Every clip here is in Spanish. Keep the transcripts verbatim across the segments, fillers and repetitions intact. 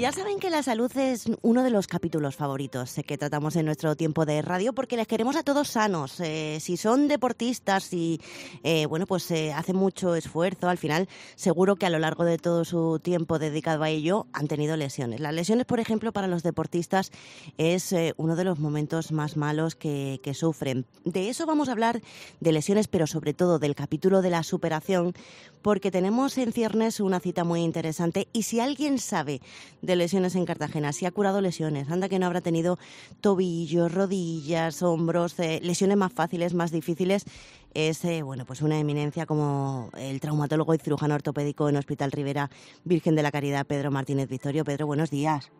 ya saben que la salud es uno de los capítulos favoritos que tratamos en nuestro tiempo de radio porque les queremos a todos sanos. Eh, si son deportistas, si eh, bueno, pues eh, hacen mucho esfuerzo, al final seguro que a lo largo de todo su tiempo dedicado a ello han tenido lesiones. Las lesiones, por ejemplo, para los deportistas es eh, uno de los momentos más malos que, que sufren. De eso vamos a hablar, de lesiones, pero sobre todo del capítulo de la superación, porque tenemos en ciernes una cita muy interesante y si alguien sabe de lesiones en Cartagena, si ha curado lesiones, anda que no habrá tenido tobillos, rodillas, hombros, eh, lesiones más fáciles, más difíciles, es eh, bueno, pues una eminencia como el traumatólogo y cirujano ortopédico en Hospital Rivera Virgen de la Caridad, Pedro Martínez Victorio. Pedro, buenos días.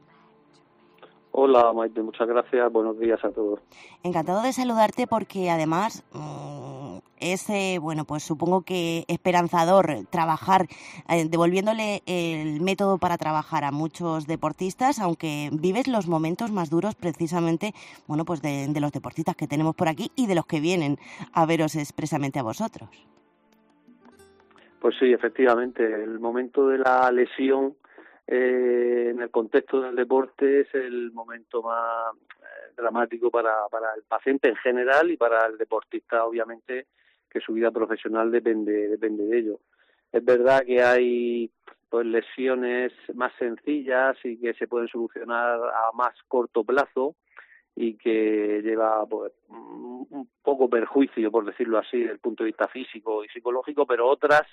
Hola Maite, muchas gracias, buenos días a todos. Encantado de saludarte porque además mmm, es, eh, bueno, pues supongo que esperanzador trabajar, eh, devolviéndole el método para trabajar a muchos deportistas, aunque vives los momentos más duros precisamente, bueno, pues de, de los deportistas que tenemos por aquí y de los que vienen a veros expresamente a vosotros. Pues sí, efectivamente, el momento de la lesión Eh, en el contexto del deporte es el momento más eh, dramático para, para el paciente en general y para el deportista, obviamente, que su vida profesional depende depende de ello. Es verdad que hay pues lesiones más sencillas y que se pueden solucionar a más corto plazo y que lleva pues, un poco perjuicio, por decirlo así, desde el punto de vista físico y psicológico, pero otras,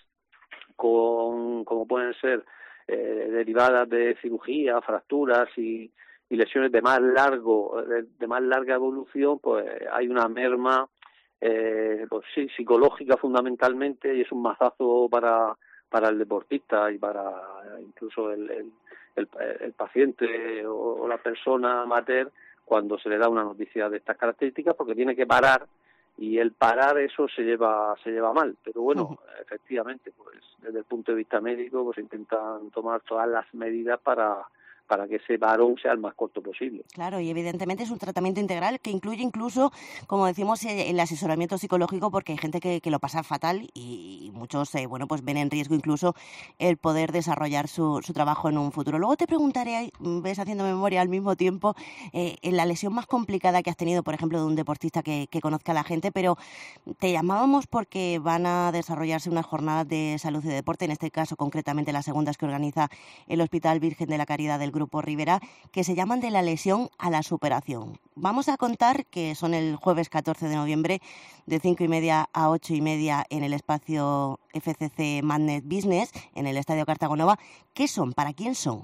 con como pueden ser Eh, derivadas de cirugía, fracturas y, y lesiones de más largo, de, de más larga evolución, pues hay una merma, eh, pues sí, psicológica fundamentalmente, y es un mazazo para para el deportista y para incluso el el, el, el paciente o, o la persona amateur cuando se le da una noticia de estas características, porque tiene que parar. Y el parar eso se lleva se lleva mal, pero bueno, uh-huh. efectivamente, pues desde el punto de vista médico, pues intentan tomar todas las medidas para para que ese parón sea el más corto posible. Claro, y evidentemente es un tratamiento integral que incluye incluso, como decimos, el asesoramiento psicológico, porque hay gente que, que lo pasa fatal y muchos, eh, bueno, pues ven en riesgo incluso el poder desarrollar su, su trabajo en un futuro. Luego te preguntaré, ves haciendo memoria al mismo tiempo, eh, en la lesión más complicada que has tenido, por ejemplo, de un deportista que, que conozca a la gente, pero te llamábamos porque van a desarrollarse unas jornadas de salud y deporte, en este caso concretamente las segundas que organiza el Hospital Virgen de la Caridad del Grupo Rivera, que se llaman de la lesión a la superación. Vamos a contar que son el jueves catorce de noviembre de cinco y media a ocho y media en el espacio F C C Magnet Business, en el Estadio Cartagonova. ¿Qué son? ¿Para quién son?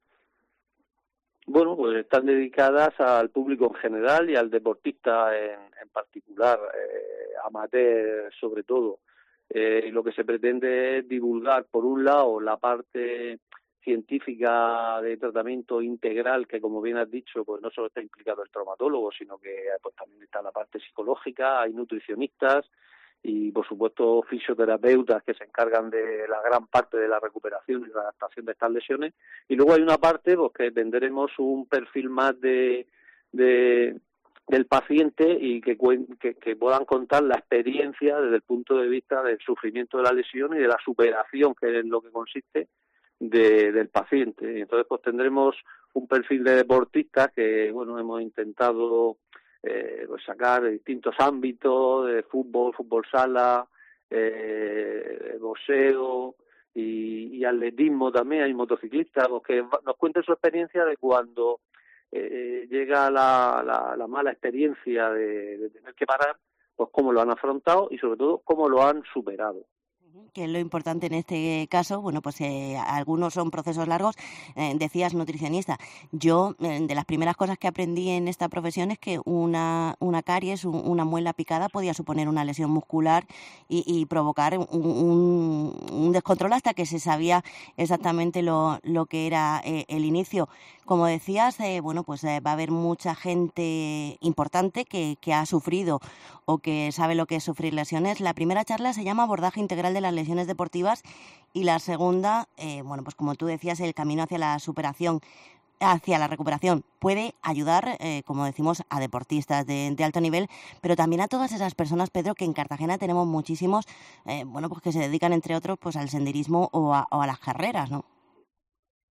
Bueno, pues están dedicadas al público en general y al deportista en, en particular, eh, amateur sobre todo. Eh, y lo que se pretende es divulgar, por un lado, la parte científica de tratamiento integral, que como bien has dicho, pues no solo está implicado el traumatólogo, sino que pues también está la parte psicológica, hay nutricionistas y por supuesto fisioterapeutas que se encargan de la gran parte de la recuperación y la adaptación de estas lesiones, y luego hay una parte pues que tendremos un perfil más de, de del paciente y que, que, que puedan contar la experiencia desde el punto de vista del sufrimiento de la lesión y de la superación, que es lo que consiste De, del paciente. Entonces pues tendremos un perfil de deportistas que bueno hemos intentado eh, pues sacar de distintos ámbitos, de fútbol, fútbol sala, eh, boxeo y, y atletismo también, hay motociclistas pues, que nos cuenten su experiencia de cuando eh, llega la, la, la mala experiencia de, de tener que parar, pues cómo lo han afrontado y sobre todo cómo lo han superado. Que es lo importante en este caso. Bueno, pues eh, algunos son procesos largos. Eh, decías nutricionista. Yo, eh, de las primeras cosas que aprendí en esta profesión es que una, una caries, un, una muela picada podía suponer una lesión muscular y, y provocar un, un, un descontrol hasta que se sabía exactamente lo, lo que era eh, el inicio. Como decías, eh, bueno, pues eh, va a haber mucha gente importante que, que ha sufrido o que sabe lo que es sufrir lesiones. La primera charla se llama Abordaje Integral de las Lesiones Deportivas y la segunda, eh, bueno, pues como tú decías, el camino hacia la superación, hacia la recuperación. Puede ayudar, eh, como decimos, a deportistas de, de alto nivel, pero también a todas esas personas, Pedro, que en Cartagena tenemos muchísimos, eh, bueno, pues que se dedican, entre otros, pues al senderismo o a, o a las carreras, ¿no?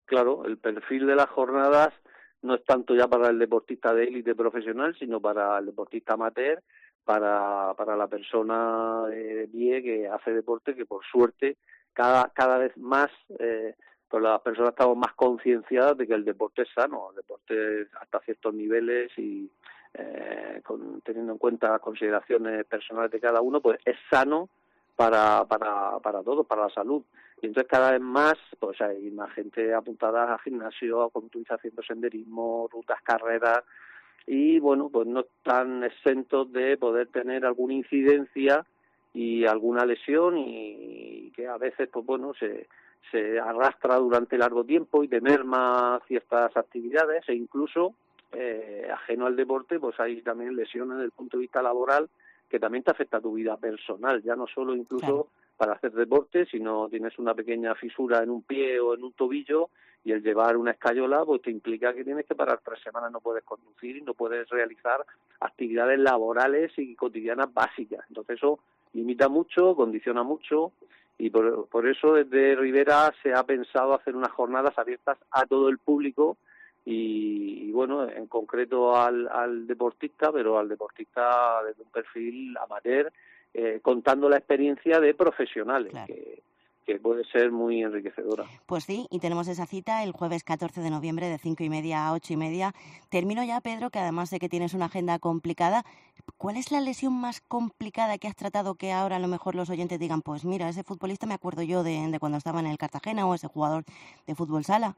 claro, el perfil de las jornadas no es tanto ya para el deportista de élite profesional, sino para el deportista amateur, para, para la persona de pie que hace deporte, que por suerte cada, cada vez más eh, pues las personas estamos más concienciadas de que el deporte es sano, el deporte hasta ciertos niveles y eh, con, teniendo en cuenta las consideraciones personales de cada uno, pues es sano para, para, para todos, para la salud. Y entonces cada vez más pues hay más gente apuntada al gimnasio, como tú dices, haciendo senderismo, rutas, carreras, y bueno, pues no están exentos de poder tener alguna incidencia y alguna lesión, y que a veces pues bueno se se arrastra durante largo tiempo y te merma ciertas actividades, e incluso eh, ajeno al deporte pues hay también lesiones desde el punto de vista laboral que también te afecta a tu vida personal, ya no solo incluso claro. para hacer deporte, sino tienes una pequeña fisura en un pie o en un tobillo y el llevar una escayola pues te implica que tienes que parar tres semanas, no puedes conducir y no puedes realizar actividades laborales y cotidianas básicas. Entonces eso limita mucho, condiciona mucho, y por, por eso desde Ribera se ha pensado hacer unas jornadas abiertas a todo el público y, y bueno, en concreto al, al deportista, pero al deportista desde un perfil amateur, eh, contando la experiencia de profesionales, claro. que, que puede ser muy enriquecedora. Pues sí, y tenemos esa cita el jueves catorce de noviembre de cinco y media a ocho y media. Termino ya, Pedro, que además de que tienes una agenda complicada, ¿cuál es la lesión más complicada que has tratado que ahora a lo mejor los oyentes digan, pues mira, ese futbolista me acuerdo yo de, de cuando estaba en el Cartagena, o ese jugador de fútbol sala?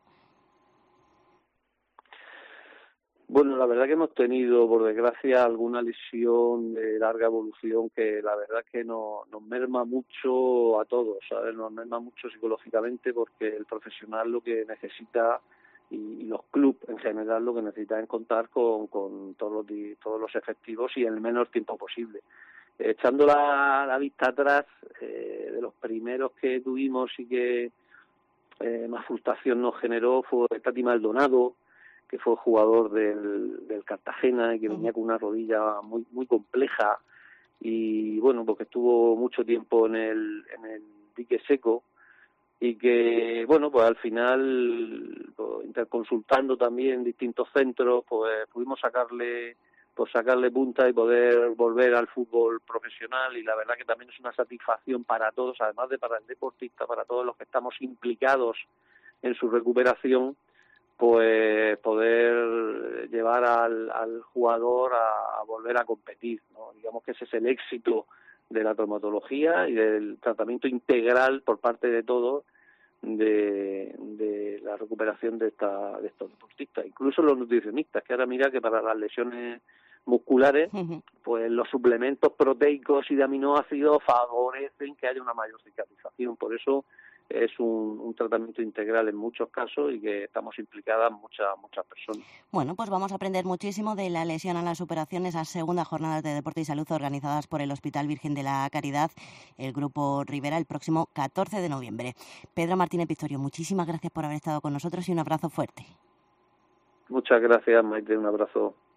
Bueno, la verdad que hemos tenido, por desgracia, alguna lesión de larga evolución que la verdad que no, nos merma mucho a todos, ¿sabes? Nos merma mucho psicológicamente, porque el profesional lo que necesita, y, y los clubes en general lo que necesitan es contar con, con todos los todos los efectivos y en el menor tiempo posible. Echando la, la vista atrás, eh, de los primeros que tuvimos y que eh, más frustración nos generó fue Tati Maldonado, que fue jugador del, del Cartagena y que venía con una rodilla muy muy compleja, y bueno, porque estuvo mucho tiempo en el en el dique seco, y que bueno, pues al final, pues, interconsultando también distintos centros, pues pudimos sacarle pues sacarle punta y poder volver al fútbol profesional, y la verdad que también es una satisfacción para todos, además de para el deportista, para todos los que estamos implicados en su recuperación, pues poder llevar al, al jugador a, a volver a competir, ¿no? Digamos que ese es el éxito de la traumatología y del tratamiento integral por parte de todos de, de la recuperación de, esta, de estos deportistas, incluso los nutricionistas, que ahora mira que para las lesiones musculares, uh-huh. pues los suplementos proteicos y de aminoácidos favorecen que haya una mayor cicatrización. Por eso es un, un tratamiento integral en muchos casos y que estamos implicadas muchas muchas personas. Bueno, pues vamos a aprender muchísimo de la lesión a la superación, esas segundas jornadas de deporte y salud organizadas por el Hospital Virgen de la Caridad, el Grupo Ribera, el próximo catorce de noviembre. Pedro Martínez Pistorio, muchísimas gracias por haber estado con nosotros y un abrazo fuerte. Muchas gracias, Maite, un abrazo.